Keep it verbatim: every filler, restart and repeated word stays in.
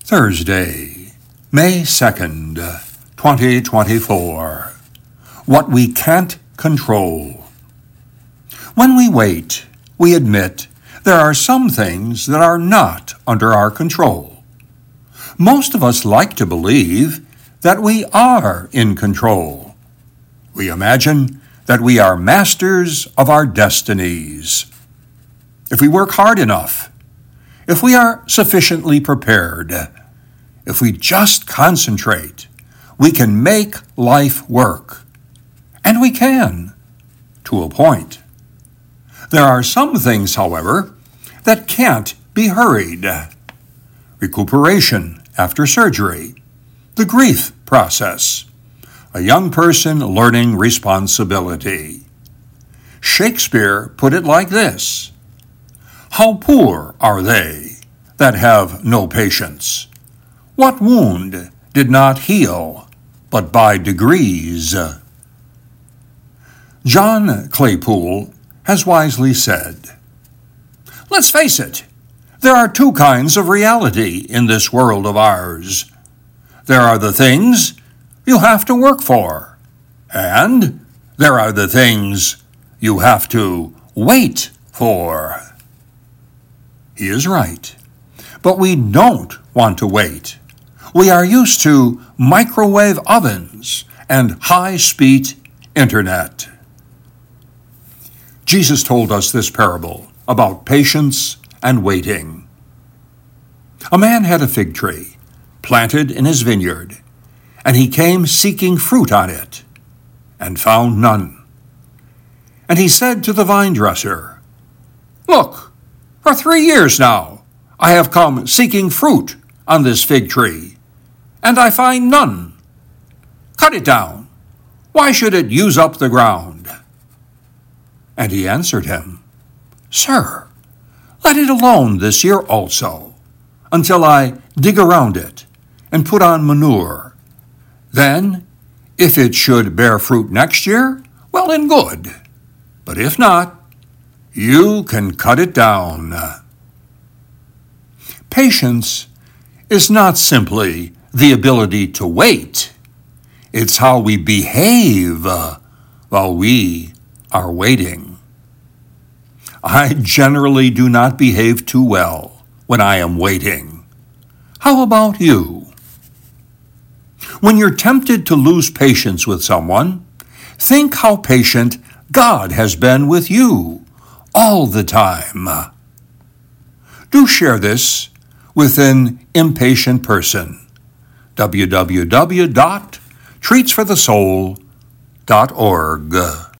Thursday, May second, twenty twenty-four. What we can't control. When we wait, we admit there are some things that are not under our control. Most of us like to believe that we are in control. We imagine that we are masters of our destinies. If we work hard enough, if we are sufficiently prepared, if we just concentrate, we can make life work. And we can, to a point. There are some things, however, that can't be hurried. Recuperation after surgery, the grief process, a young person learning responsibility. Shakespeare put it like this: "How poor are they that have no patience? What wound did not heal, but by degrees?" John Claypool has wisely said, "Let's face it, there are two kinds of reality in this world of ours. There are the things you have to work for, and there are the things you have to wait for." He is right, but we don't want to wait. We are used to microwave ovens and high-speed internet. Jesus told us this parable about patience and waiting. A man had a fig tree planted in his vineyard, and he came seeking fruit on it, and found none. And he said to the vine dresser, "Look, for three years now I have come seeking fruit on this fig tree, and I find none. Cut it down. Why should it use up the ground?" And he answered him, "Sir, let it alone this year also, until I dig around it and put on manure. Then, if it should bear fruit next year, well and good. But if not, you can cut it down." Patience is not simply the ability to wait. It's how we behave while we are waiting. I generally do not behave too well when I am waiting. How about you? When you're tempted to lose patience with someone, think how patient God has been with you all the time. Do share this with an impatient person. w w w dot treats for the soul dot org